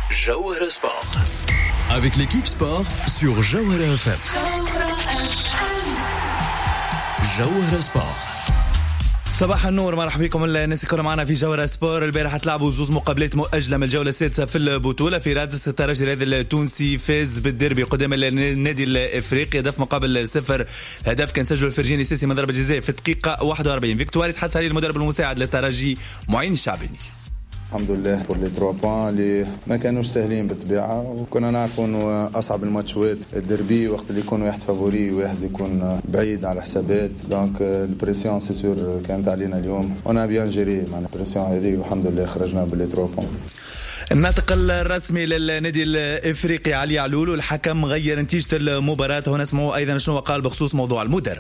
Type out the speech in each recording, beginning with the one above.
Jawhara Sport. Avec l'équipe sport sur Jawhara FM. Jawhara Sport. صباح النور، مرحبا بكم الناس الكل معنا في جوهرة سبور. البارحة تلعبوا زوز مقابلات مؤجلة من الجولة السادسة في البطولة. في رادس الترجي الرياضي التونسي فاز بالديربي قدام النادي الافريقي هدف مقابل 0. هدف كان سجله الفرجاني السيسي من ضربة جزاء في الدقيقة 41. فيكتواري تحدث عليه المدرب المساعد للترجي معين الشعباني. الحمد لله بور لي 3 بوان اللي ما كانوش سهلين بالطبيعه، وكنا نعرفوا انه اصعب الماتشات الدربي وقت اللي يكون واحد فافوري وواحد يكون بعيد على حسابات. دونك البريسيون سي سور كانت علينا اليوم، انا بيان جيري مع البريسيون هذه والحمد لله خرجنا باللي 3 بوان. الناطق الرسمي للنادي الافريقي علي علول، والحكم غير نتيجه المباراه. هنا نسمعوا ايضا شنو قال بخصوص موضوع المدرب.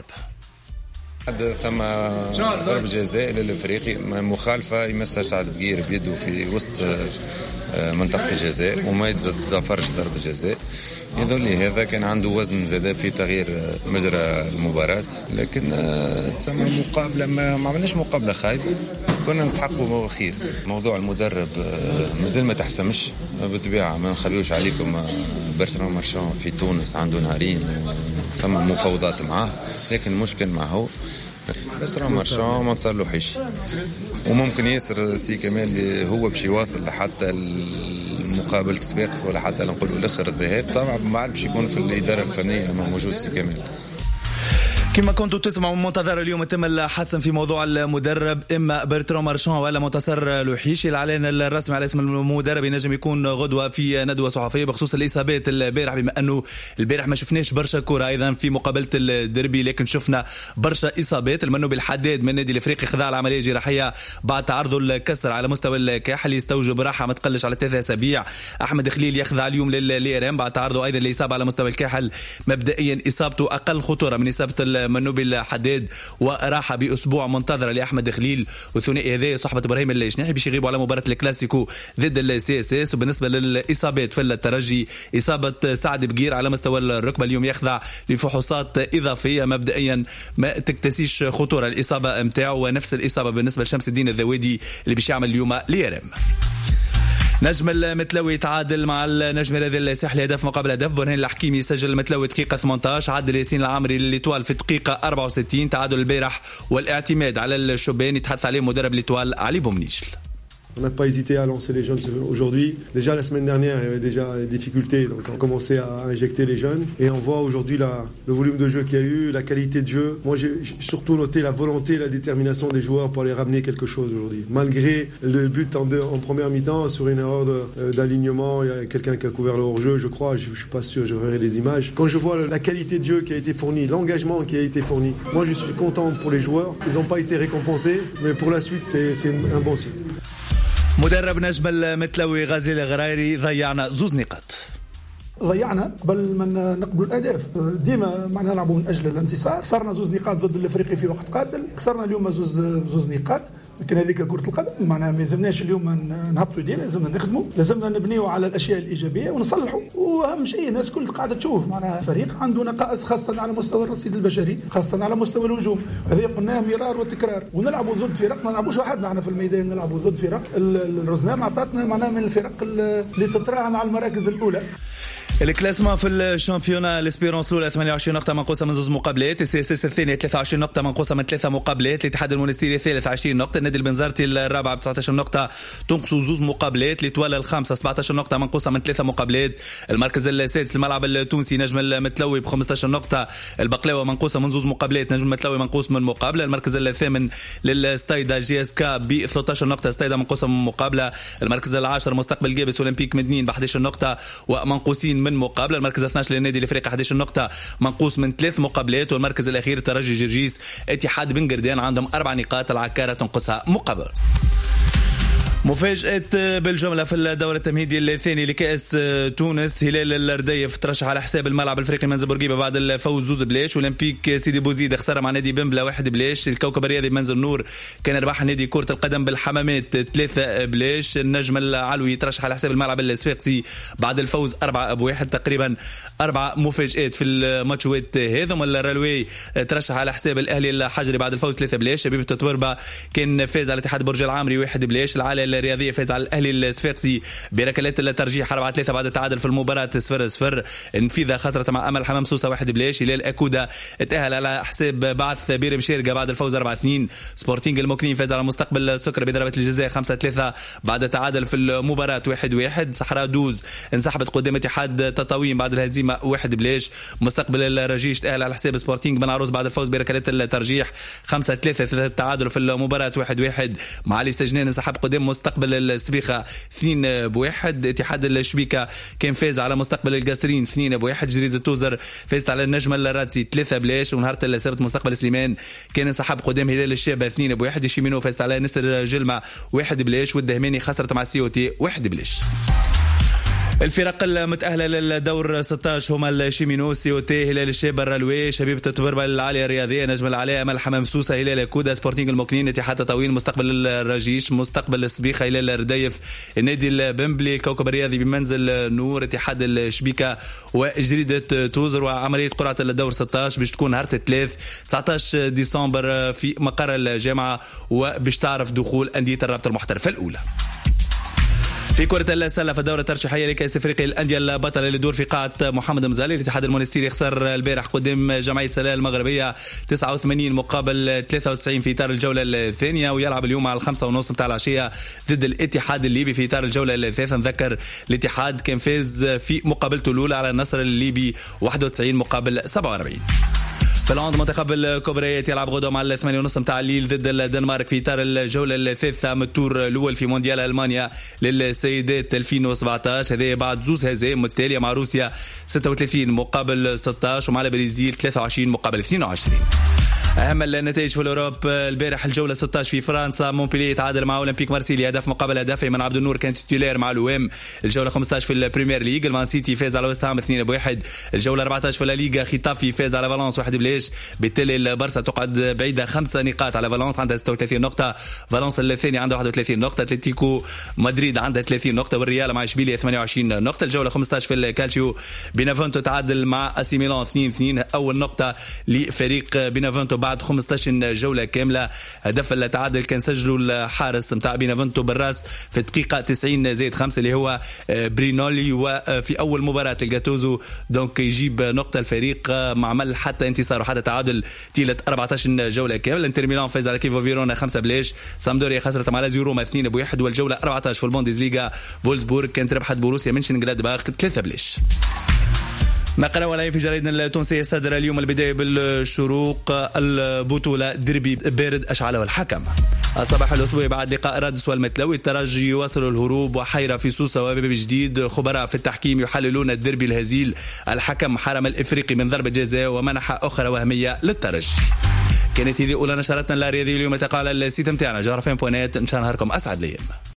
ثم ضربة جزاء للافريقي مخالفه يمسها سعد بقير بيده في وسط منطقه الجزاء وما يتزافرش ضربة جزاء. يظل لي هذا كان عنده وزن زاد في تغيير مجرى المباراه، لكن تسمى مقابله ما عملناش مقابله خايبه، كنا نستحقوا خير. موضوع المدرب مازال ما تحسمش بالطبيعه، ما نخليوش عليكم. برتران مارشان في تونس عنده نهارين ثم مفاوضات معاه، لكن المشكل معه برتران مارشان ما تصلحش، وممكن ياسر سي كمال هو باش يواصل لحتى المقابله الصفاقس ولا حتى نقولوا الاخر الذهاب. طبعا ما عاد باش يكون في الاداره الفنيه موجود سي كمال. كما كنتوا تسمعوا منتظر اليوم تم الحسم في موضوع المدرب، اما برتران مارشان ولا منتصر لوحيش. الاعلان الرسمي على اسم المدرب ينجم يكون غدوه في ندوه صحفيه بخصوص الاصابات البارح، بما انه البارح ما شفناش برشا كره ايضا في مقابله الدربي، لكن شفنا برشا اصابات. المنو بالحداد من النادي الافريقي خضع العمليه الجراحيه بعد تعرضه الكسر على مستوى الكاحل، يستوجب راحه ما تقلش على 3 أسابيع. احمد خليل يخضع اليوم للإيرام بعد تعرضه ايضا لاصابه على مستوى الكاحل، مبدئيا اصابته اقل خطوره من اصابه منوب الحداد، وراحه باسبوع منتظره لاحمد خليل. والثنائي هذا صحبه ابراهيم الشناحي باش يغيبوا على مباراه الكلاسيكو ضد السي اس اس. وبالنسبه للاصابات في الترجي، اصابه سعد بقير على مستوى الركبه اليوم يخضع لفحوصات اضافيه، مبدئيا ما تكتسيش خطوره الاصابه نتاعو، ونفس الاصابه بالنسبه لشمس الدين الذوادي اللي باش يعمل اليوم ليرم. نجم المتلوي تعادل مع النجم الرياضي الساحلي هدف مقابل هدف. برهان الحكيمي سجل المتلوي دقيقة 18، عدل ياسين العامري للإيطوال في دقيقة 64. تعادل البارح والاعتماد على الشبان يتحدث عليه مدرب الإيطوال علي بومنيشل. On n'a pas hésité à lancer les jeunes aujourd'hui. Déjà la semaine dernière, il y avait déjà des difficultés, donc on commençait à injecter les jeunes. Et on voit aujourd'hui le volume de jeu qu'il y a eu, la qualité de jeu. Moi, j'ai surtout noté la volonté et la détermination des joueurs pour aller ramener quelque chose aujourd'hui. Malgré le but en première mi-temps, sur une erreur d'alignement, il y a quelqu'un qui a couvert le hors-jeu, je crois, je ne suis pas sûr, je verrai les images. Quand je vois la qualité de jeu qui a été fournie, l'engagement qui a été fourni, moi je suis content pour les joueurs. Ils n'ont pas été récompensés, mais pour la suite, c'est un bon signe. مدرب نجم المتلوي غازي الغرايري، ضيعنا 2 نقاط. ضيعنا قبل ما نقبلوا الاهداف، ديما معنا نلعبوا من اجل الانتصار. خسرنا 2 نقاط ضد الافريقي في وقت قاتل، خسرنا اليوم 2 نقاط، لكن هذيك كرة القدم. معناها ما لازمناش اليوم نهبطوا ايدينا، لازمنا نخدموا، لازمنا نبنيوا على الاشياء الايجابيه ونصلحوا. واهم شيء الناس كل قاعده تشوف معناها فريق عنده نقائص، خاصه على مستوى الرصيد البشري، خاصه على مستوى الهجوم. هذا قلناه مرار وتكرار. ونلعبوا ضد فرق، ما نلعبوش وحدنا احنا في الميدان، نلعبوا ضد فرق. الرزنام عطاتنا معناها من الفرق اللي تتراهن على المراكز الاولى. الكلاسمان في الشامبيونا، الاسبيرونس الاولى 28 نقطه منقوصه من 2 مقابلات، السي اس اس الثانيه 23 نقطه منقوصه من 3 مقابلات، الاتحاد المونستيري الثالث 20 نقطه، النادي البنزرتي الرابع ب 19 نقطه تنقص 2 مقابلات، الإيطوال الخامسه 17 نقطه منقوصه من 3 مقابلات، المركز السادس الملعب التونسي نجم المتلوي ب 15 نقطه، البقلاوه منقوصه من 2 مقابلات، نجم المتلوي منقوص من مقابله، المركز الثامن للستايدا جي اس كا ب 13 نقطه، ستايدا منقوصه من مقابله، المركز العاشر مستقبل جابس اولمبيك مدنين ب 11 نقطه ومنقوصين من مقابله، المركز 12 للنادي الافريقي 11 نقطه منقوص من 3 مقابلات، والمركز الاخير ترجي جرجيس اتحاد بن قردان عندهم 4 نقاط، العكاره تنقصها مقابل. مفاجأة بالجملة في الدورة التمهيدي الثاني لكأس تونس، هلال الرديف ترشح على حساب الملعب الافريقي منزل بورقيبة بعد الفوز 2-0، اولمبيك سيدي بوزيد خسارة مع نادي بنبلة 1-0، الكوكب الرياضي منزل نور كان ربح نادي كرة القدم بالحمامات 3-0، النجم العلوي ترشح على حساب الملعب الصفاقسي بعد الفوز 4-1. تقريبا 4 مفاجآت في الماتشات هذم. الرلوي ترشح على حساب الاهلي الحجري بعد الفوز 3-0، شبيبة تطوربة كان فاز على اتحاد برج العامري 1-0، العالي الرياضية فاز على الأهلي الصفاقسي بركلات الترجيح 4-3 بعد التعادل في المباراة 0-0. انفيذا خسرت مع أمل حمام سوسة 1-0. هلال أكودا اتأهل على حساب بعث بيرم شيرقة بعد الفوز 4-2. سبورتينغ المكنين فاز على مستقبل سكر بضربة الجزاء 5-3 بعد التعادل في المباراة 1-1. صحراء دوز انسحبت قدام اتحاد تطاوين بعد الهزيمة 1-0. مستقبل الرجيش تأهل على حساب سبورتينغ بن عروس بعد الفوز بركلات الترجيح 5-3 التعادل في المباراة 1-1. معالي سجنان انسحب قدام مستقبل السبيخة 2-1. اتحاد الشبيكة كان فاز على مستقبل القاسرين 2-1. جريدة توزر فازت على النجم الرادسي 3-0. ونهارة السبت مستقبل سليمان كان انسحب قدام هلال الشابة 2-1. يشيمينو فازت على نسر جلمة 1-0. والدهماني خسرت مع السيوتي 1-0. الفرق المتأهلة للدور 16 هما الشيمينو، سيوتي، هلال الشابة، الرلوي، شبيبة تبربل، العالية الرياضية، نجم العالية، أمل حمام سوسة، هلال كودا، سبورتينغ المكنين، اتحاد تطاوين، مستقبل الرجيش، مستقبل السبيخة، هلال الرديف، النادي البمبلي، الكوكب الرياضي بمنزل نور، اتحاد الشبيكة وجريدة توزر. وعملية قرعة الدور 16 باش تكون نهار 19 ديسمبر في مقر الجامعة، وباش تعرف دخول أندية الرابطة المحترفة الأولى. في كرة السلة في الدورة الترشيحية لكأس أفريقيا الأندية البطلة اللي تدور في قاعة محمد مزالي، الاتحاد المونستيري خسر البارح قدام جمعية سلال المغربية 89 مقابل 93 في إطار الجولة الثانية، ويلعب اليوم على 5:30 متاع العشية ضد الاتحاد الليبي في إطار الجولة الثالثة. نذكر الاتحاد كان فاز في مقابلته الأولى على النصر الليبي 91 مقابل 47. في العند منتخب الكبريات يلعب غدوة مع 8:30 متاع الليل ضد الدنمارك في إطار الجولة الثالثة من التور الأول في مونديال ألمانيا للسيدات 2017. هذا بعد زوز هزائم متتالية مع روسيا 36 مقابل 16 ومع البرازيل 23 مقابل 22. أهم النتائج في الأوروب البارح الجولة 16 في فرنسا، مونبيليه تعادل مع أولمبيك مارسيليا هدف مقابل هدف. من عبد النور كان تيتولير مع الوام. الجولة 15 في البريمير ليج المان سيتي فاز على ويست هام 2-1. الجولة 14 في الليغا خيتافي فاز على فالنس 1-0. بالتالي البارسا تقعد بعيدة 5 نقاط على فالنس، عندها 36 نقطة. فالنس الثاني عنده 31 نقطة. اتلتيكو مدريد عندها 30 نقطة، والريال مع اشبيلية 28 نقطة. الجولة 15 في الكالتشيو بينافونتو تعادل مع اسي ميلان 2-2. أول نقطة لفريق بينافونتو بعد 15 جولة كاملة. هدف التعادل كان سجله الحارس متاع بينافونتو بالراس في الدقيقة 90+5 اللي هو برينولي. وفي أول مباراة الجاتوزو دونك يجيب نقطة الفريق ما عمل حتى انتصار وحتى تعادل طيلة 14 جولة كاملة. انتر ميلان فاز على كيفو فيرونا 5-0. سامدوريا خسرت مع لازيو روما 2-1. والجولة 14 في البوندسليغا فولسبورغ كانت ربحت بوروسيا منشنغلادباخ 3-0. نقرأ ولا في جريدنا التونسية صدر اليوم البداية بالشروق البطولة دربي بارد أشعله الحكم. الصباح الأسبوعي بعد لقاء رادس والمتلوي الترجي يواصل الهروب وحيرة في سوسة وباب جديد. خبراء في التحكيم يحللون الدربي الهزيل. الحكم حرم الإفريقي من ضربة جزاء ومنح أخرى وهمية للترجي. كانت هذه أولى نشرتنا الرياضية اليوم. تقال السيت متاعنا جرفين بوينات. إن شاء الله نهاركم أسعد ليام.